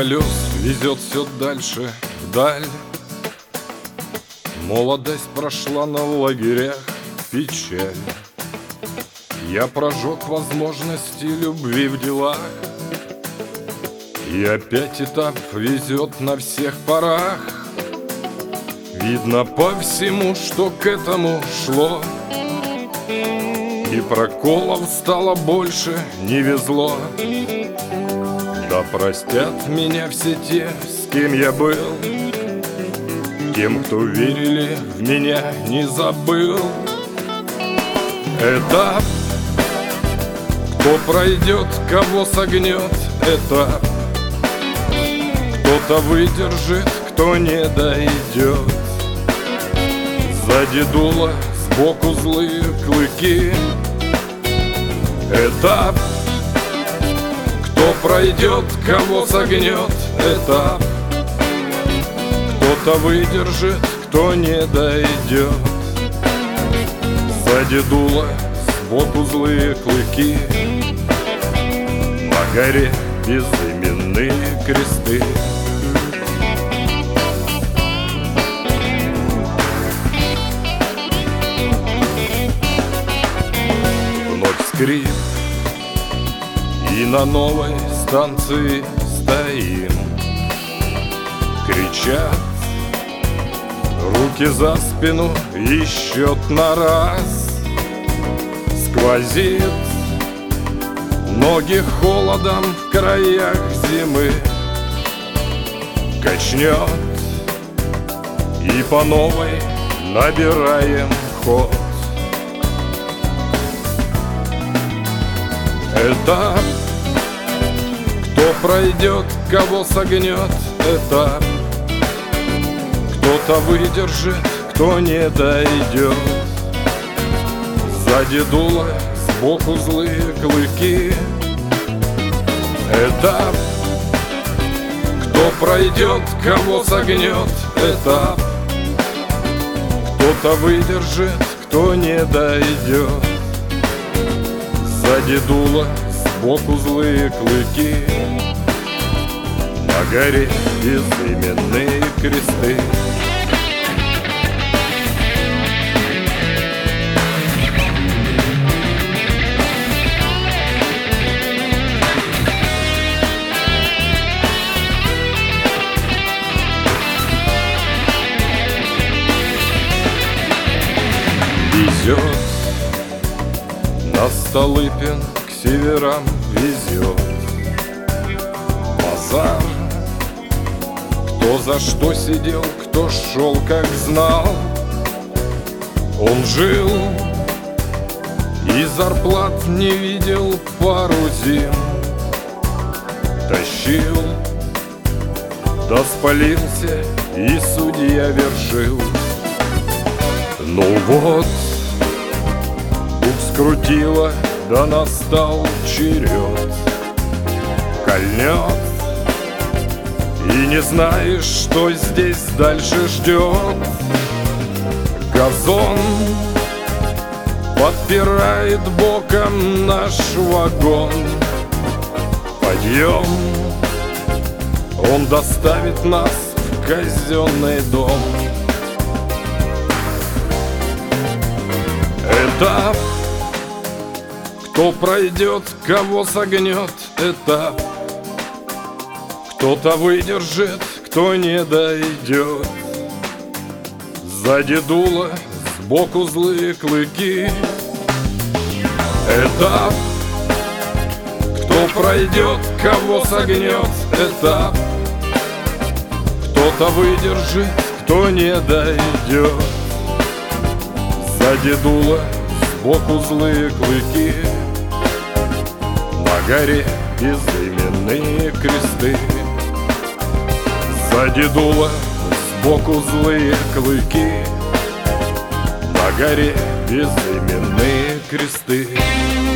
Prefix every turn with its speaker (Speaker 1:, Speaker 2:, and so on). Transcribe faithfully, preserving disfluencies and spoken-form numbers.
Speaker 1: колес везет все дальше вдаль. Молодость прошла на лагерях печаль. Я прожег возможности любви в делах, и опять этап везет на всех парах. Видно по всему, что к этому шло, и проколов стало больше, не везло. Да простят меня все те, с кем я был, тем, кто верили в меня, не забыл. Этап, кто пройдет, кого согнет, этап. Кто-то выдержит, кто не дойдет. Сзади дуло, сбоку злые клыки. Этап, кто пройдет, кого согнет, этап. Кто-то выдержит, кто не дойдет. Сзади дуло, сбоку злые клыки. На горе безыменные кресты. Вновь скрип, и на новой станции стоим. Кричат, руки за спину, и счет на раз. Сквозит, ноги холодом в краях зимы. Качнет, и по новой набираем ход. Этап, кто пройдет, кого согнет, этап. Кто-то выдержит, кто не дойдет. Сзади дуло, сбоку злые клыки. Этап, кто пройдет, кого согнет, этап. Кто-то выдержит, кто не дойдет. Сзади дуло, сбоку злые клыки. На горе безыменные кресты. Везет на Столыпин, к северам везет базар. Кто за что сидел, кто шел, как знал. Он жил и зарплат не видел пару зим. Тащил, да спалился, и судья вершил. Ну вот, пух скрутило, да настал черед. Кольнет, и не знаешь, что здесь дальше ждет. Газон подпирает боком наш вагон. Подъем, он доставит нас в казенный дом. Этап, кто пройдет, кого согнет, этап. Кто-то выдержит, кто не дойдет. Сзади дуло, сбоку злые клыки. Этап, кто пройдет, кого согнет, этап. Кто-то выдержит, кто не дойдет. Сзади дуло, сбоку злые клыки. На горе безыменные кресты. Сзади дуло, сбоку злые клыки. На горе безыменные кресты.